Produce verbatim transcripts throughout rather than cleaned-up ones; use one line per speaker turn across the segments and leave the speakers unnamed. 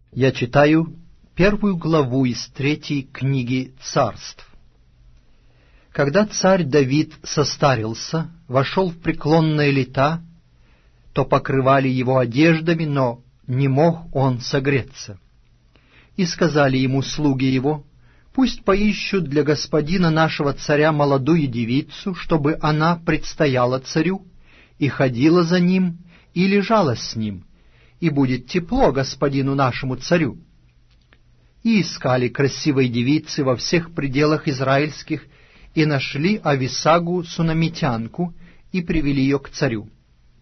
Я читаю первую главу из третьей книги Царств. Когда царь Давид состарился, вошел в преклонные лета, то покрывали его одеждами, но не мог он согреться. И сказали ему слуги его: пусть поищут для господина нашего царя молодую девицу, чтобы она предстояла царю, и ходила за ним, и лежала с ним, и будет тепло господину нашему царю. И искали красивой девицы во всех пределах израильских, и нашли Ависагу сунамитянку, и привели ее к царю.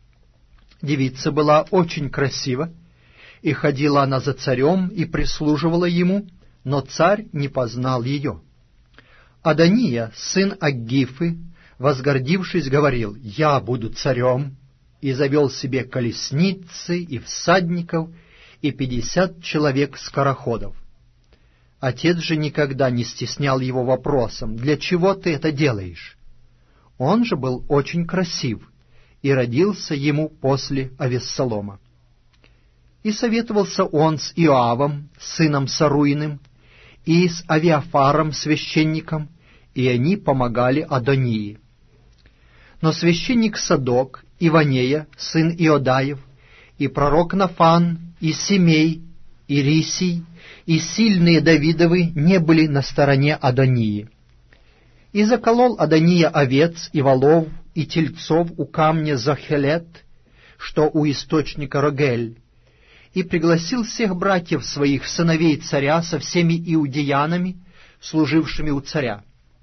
Девица была очень красива, и ходила она за царем, и прислуживала ему, но царь не познал ее. Адония, сын Аггифы, возгордившись, говорил: «Я буду царем», и завел себе колесницы и всадников, и пятьдесят человек скороходов. Отец же никогда не стеснял его вопросом: «Для чего ты это делаешь?» Он же был очень красив, и родился ему после Авессалома. И советовался он с Иоавом, сыном Саруиным, и с Авиафаром, священником, и они помогали Адонии. Но священник Садок, и Ванея, сын Иодаев, и пророк Нафан, и Семей, и Рисий, и сильные Давидовы не были на стороне Адонии. И заколол Адония овец и волов и тельцов у камня Захелет, что у источника Рогель, и пригласил всех братьев своих, сыновей царя, со всеми иудеянами, служившими у царя.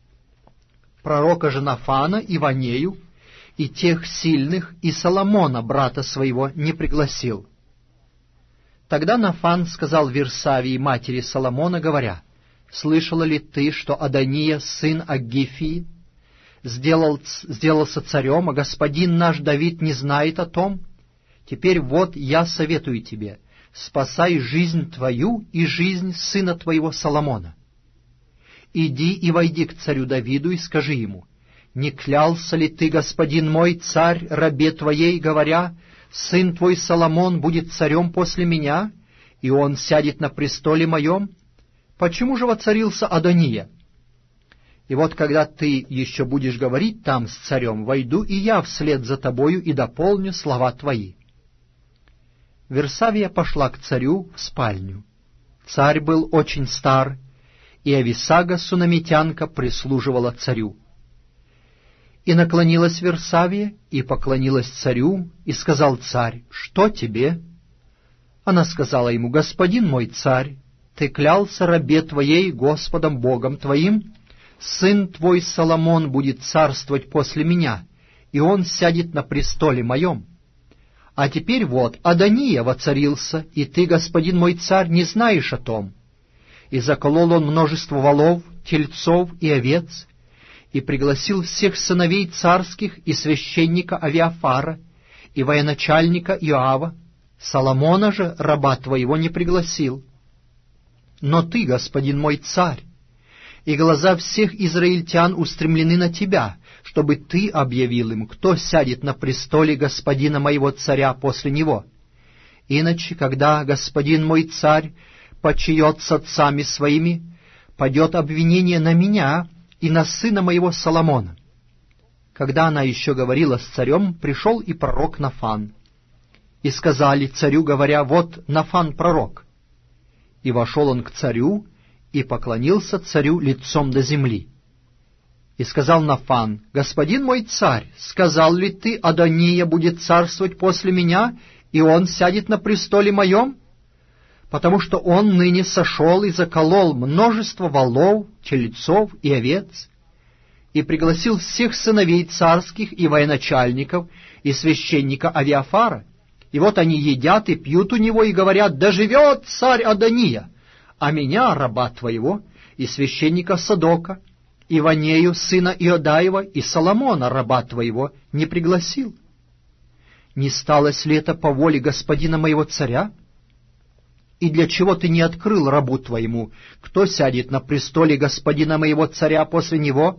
Пророка же Нафана и Ванею, и тех сильных, и Соломона, брата своего, не пригласил. Тогда Нафан сказал Версавии, матери Соломона, говоря: «Слышала ли ты, что Адония, сын Аггифии, сделал, сделался царем, а господин наш Давид не знает о том? Теперь вот я советую тебе: спасай жизнь твою и жизнь сына твоего Соломона. Иди и войди к царю Давиду и скажи ему: не клялся ли ты, господин мой, царь, рабе твоей, говоря: сын твой Соломон будет царем после меня, и он сядет на престоле моем? Почему же воцарился Адония? И вот когда ты еще будешь говорить там с царем, войду и я вслед за тобою и дополню слова твои». Версавия пошла к царю в спальню. Царь был очень стар, и Ависага сунамитянка прислуживала царю. И наклонилась Версавия, и поклонилась царю, и сказал царь: «Что тебе?» Она сказала ему: «Господин мой царь, ты клялся рабе твоей Господом Богом твоим: сын твой Соломон будет царствовать после меня, и он сядет на престоле моем. А теперь вот Адония воцарился, и ты, господин мой царь, не знаешь о том». И заколол он множество волов, тельцов и овец, и пригласил всех сыновей царских, и священника Авиафара, и военачальника Иоава. Соломона же, раба твоего, не пригласил. Но ты, господин мой царь, и глаза всех израильтян устремлены на тебя, чтобы ты объявил им, кто сядет на престоле господина моего царя после него. Иначе, когда господин мой царь почиет с отцами своими, падет обвинение на меня и на сына моего Соломона». Когда она еще говорила с царем, пришел и пророк Нафан. И сказали царю, говоря: «Вот Нафан пророк». И вошел он к царю, и поклонился царю лицом до земли. И сказал Нафан: «Господин мой царь, сказал ли ты, Адония будет царствовать после меня, и он сядет на престоле моем? Потому что он ныне сошел и заколол множество волов, тельцов и овец, и пригласил всех сыновей царских и военачальников, и священника Авиафара. И вот они едят и пьют у него, и говорят: да живет царь Адония! А меня, раба твоего, и священника Садока, и Ванею, сына Иодаева, и Соломона, раба твоего, не пригласил. Не сталось ли это по воле господина моего царя? И для чего ты не открыл рабу твоему, кто сядет на престоле господина моего царя после него?»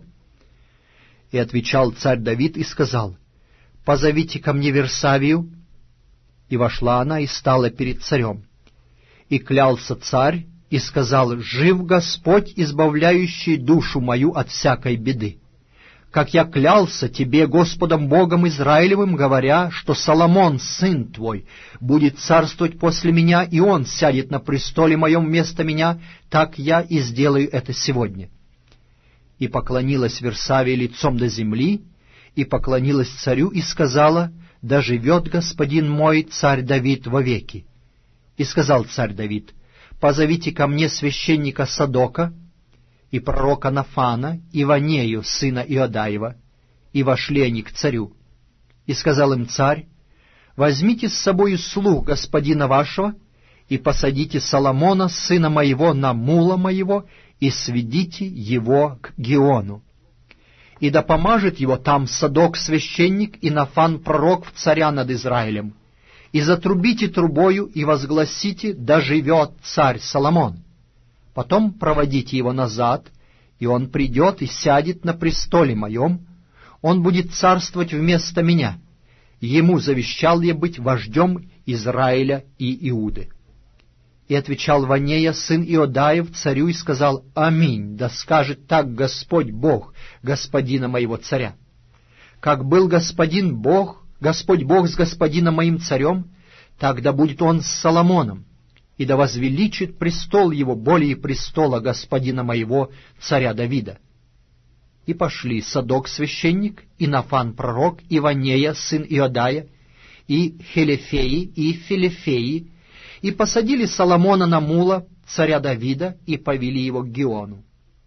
И отвечал царь Давид и сказал: «Позовите ко мне Версавию». И вошла она и стала перед царем. И клялся царь, и сказал: «Жив Господь, избавляющий душу мою от всякой беды, как я клялся тебе Господом Богом Израилевым, говоря, что Соломон, сын твой, будет царствовать после меня, и он сядет на престоле моем вместо меня, так я и сделаю это сегодня». И поклонилась Версавия лицом до земли, и поклонилась царю, и сказала: «Да живет господин мой, царь Давид, вовеки». И сказал царь Давид: «Позовите ко мне священника Садока и пророка Нафана, и Ванею, сына Иодаева». И вошли они к царю. И сказал им царь: «Возьмите с собою слуг господина вашего, и посадите Соломона, сына моего, на мула моего, и сведите его к Гиону. И да помажет его там Садок священник и Нафан пророк в царя над Израилем. И затрубите трубою, и возгласите: да живет царь Соломон. Потом проводите его назад, и он придет и сядет на престоле моем, он будет царствовать вместо меня. Ему завещал я быть вождем Израиля и Иуды». И отвечал Ванея, сын Иодаев, царю, и сказал: «Аминь, да скажет так Господь Бог господина моего царя. Как был господин Бог, Господь Бог с господином моим царем, так да будет он с Соломоном, и да возвеличит престол его более престола господина моего, царя Давида». И пошли Садок священник, и Нафан пророк, и Ванея, сын Иодая, и Хелефеи, и Филефеи, и посадили Соломона на мула, царя Давида, и повели его к Гиону.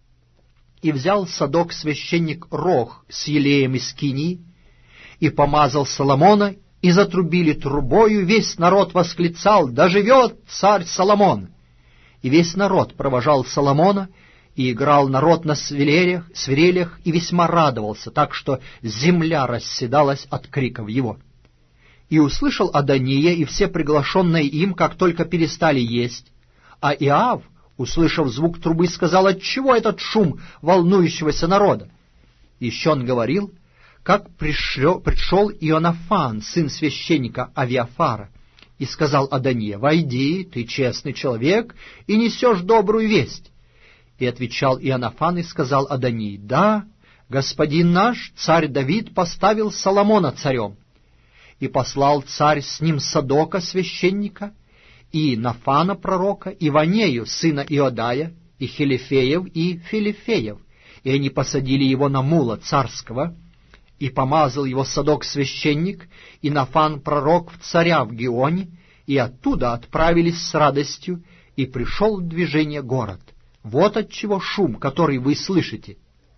И взял Садок священник рог с елеем из Кинии, и помазал Соломона, и затрубили трубою, весь народ восклицал: «Да живет царь Соломон!» И весь народ провожал Соломона, и играл народ на свирелях, свирелях, и весьма радовался, так что земля расседалась от криков его. И услышал Адония и все приглашенные им, как только перестали есть. А Иав, услышав звук трубы, сказал: «Отчего этот шум волнующегося народа?» Еще он говорил, как пришло, пришел Ионафан, сын священника Авиафара, и сказал Адония: «Войди, ты честный человек, и несешь добрую весть». И отвечал Ионафан и сказал Адонии: «Да, господин наш, царь Давид, поставил Соломона царем». И послал царь с ним Садока священника, и Нафана пророка, и Ванею, сына Иодая, и Хелефеев, и Филефеев, и они посадили его на мула царского, и помазал его Садок священник, и Нафан пророк в царя в Гионе, и оттуда отправились с радостью, и пришел в движение город. Вот отчего шум, который вы слышите.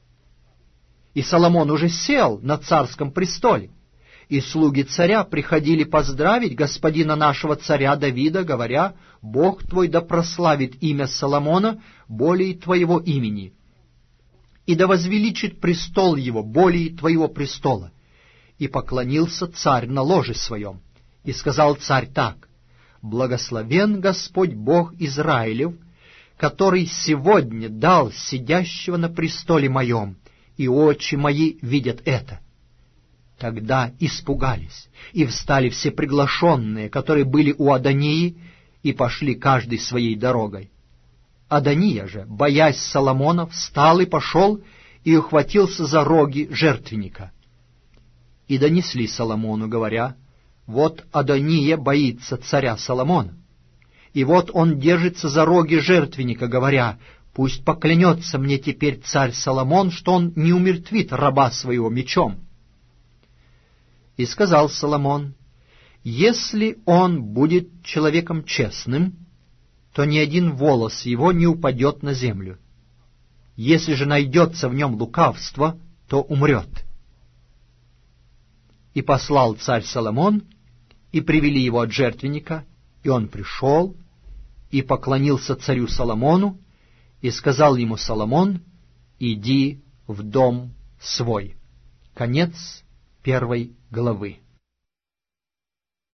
И Соломон уже сел на царском престоле, и слуги царя приходили поздравить господина нашего царя Давида, говоря: «Бог твой да прославит имя Соломона более твоего имени, и да возвеличит престол его более твоего престола». И поклонился царь на ложе своем, и сказал царь так: «Благословен Господь Бог Израилев, который сегодня дал сидящего на престоле моем, и очи мои видят это». Тогда испугались, и встали все приглашенные, которые были у Адонии, и пошли каждый своей дорогой. Адония же, боясь Соломона, встал и пошел, и ухватился за роги жертвенника. И донесли Соломону, говоря: «Вот Адония боится царя Соломона, и вот он держится за роги жертвенника, говоря: пусть поклянется мне теперь царь Соломон, что он не умертвит раба своего мечом». И сказал Соломон: «Если он будет человеком честным, то ни один волос его не упадет на землю. Если же найдется в нем лукавство, то умрет». И послал царь Соломон, и привели его от жертвенника, и он пришел, и поклонился царю Соломону, и сказал ему Соломон: «Иди в дом свой». Конец первой главы.